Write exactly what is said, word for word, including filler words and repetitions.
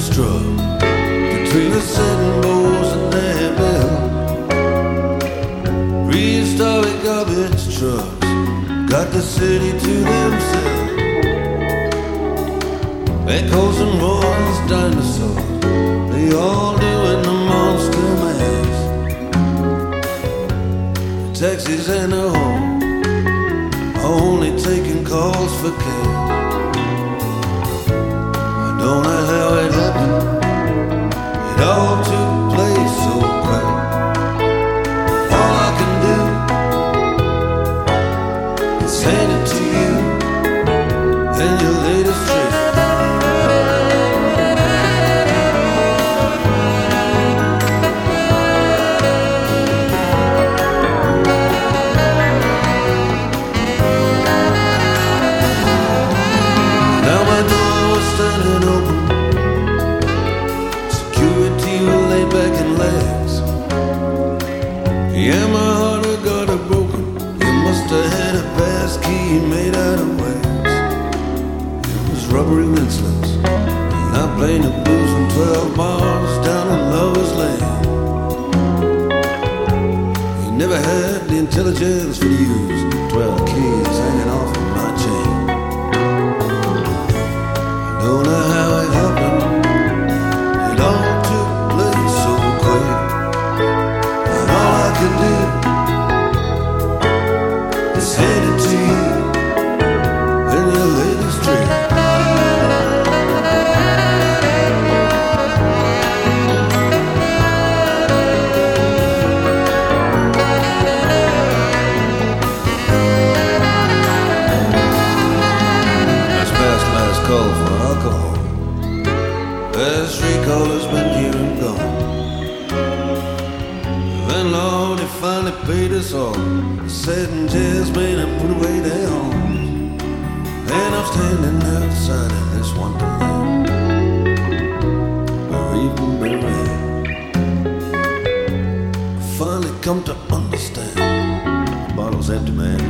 struck between the Sitting Bulls and their bell. Prehistoric garbage trucks got the city to themselves. Echoes and roars, dinosaurs, they all doing the monster mash. Taxis and the home are only taking calls for cash. I don't know how it happened. It all took place so quick. All I can do is hand it to you and your latest trick. Now my door was standing open. Security were laid back in legs. Yeah, my heart had got it broken. You must have had a pass key made out of wax. It was rubbery mincelets, and I played the blues on twelve bars down in Lover's Lane. He never had the intelligence for the use twelve keys hanging off of my chain. Don't know how it happened. It all took place so quick. And all I can do is hand it to you and your latest trick. That's past last call for alcohol. Last recall has been here and gone. Then Lord, he finally paid us all. Sat and tears made him put away their homes. And I'm standing outside of this wonderland, where even buried I finally come to understand. The bottle's empty, man.